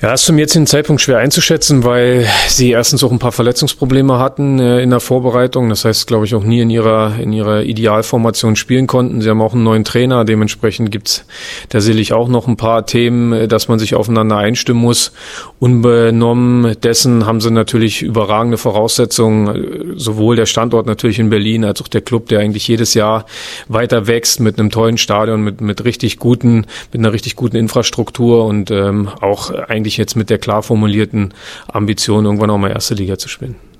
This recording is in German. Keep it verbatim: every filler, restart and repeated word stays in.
Ja, ist zum jetzigen Zeitpunkt schwer einzuschätzen, weil sie erstens auch ein paar Verletzungsprobleme hatten äh, in der Vorbereitung. Das heißt, glaube ich, auch nie in ihrer in ihrer Idealformation spielen konnten. Sie haben auch einen neuen Trainer. Dementsprechend gibt's da sicherlich auch noch ein paar Themen, äh, dass man sich aufeinander einstimmen muss. Unbenommen dessen haben sie natürlich überragende Voraussetzungen. Sowohl der Standort natürlich in Berlin als auch der Club, der eigentlich jedes Jahr weiter wächst mit einem tollen Stadion, mit mit richtig guten, mit einer richtig guten Infrastruktur und ähm, auch eigentlich jetzt mit der klar formulierten Ambition, irgendwann auch mal erste Liga zu spielen.